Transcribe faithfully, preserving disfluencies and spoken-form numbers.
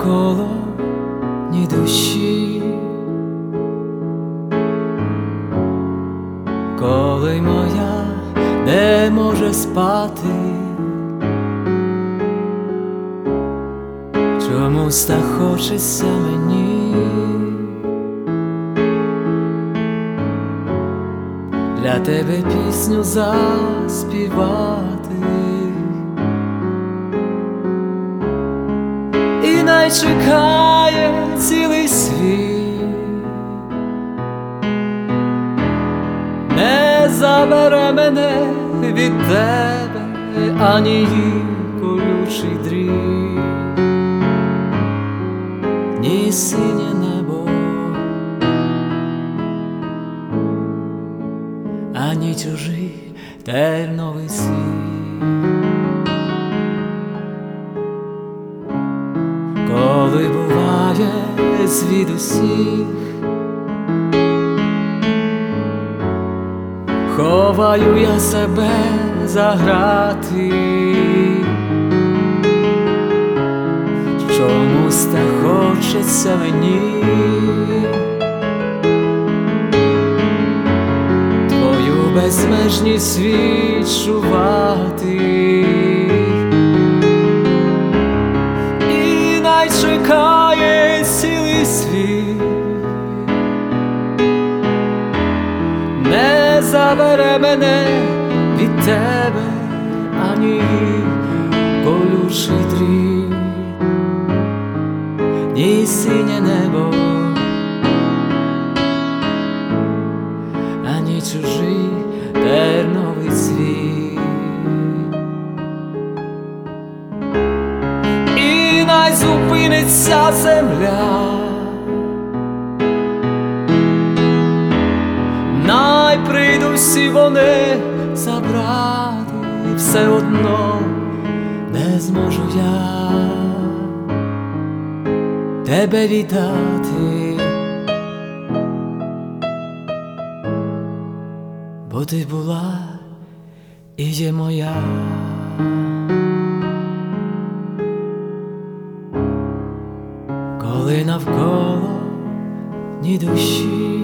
навколо ні душі, коли моя не може спати, чомусь так хочеться мені для тебе пісню заспівати. І най чекає цілий світ, не забере мене від тебе ані її колючий дріт, ні синє небо, ані чужий терновий світ. Коли буває звідусіх, ховаю я себе за грати, чомусь так хочеться мені твою безмежність відчувати. І най чекає цілий світ, не забере мене від тебе ані колючий дріт, ні синє небо, ані чужий терновий цвіт. І най зупиниться земля, най прийдуть всі вони забрати, все одно не зможу я тебе віддати, бо ти була і є моя. Коли навколо ні душі,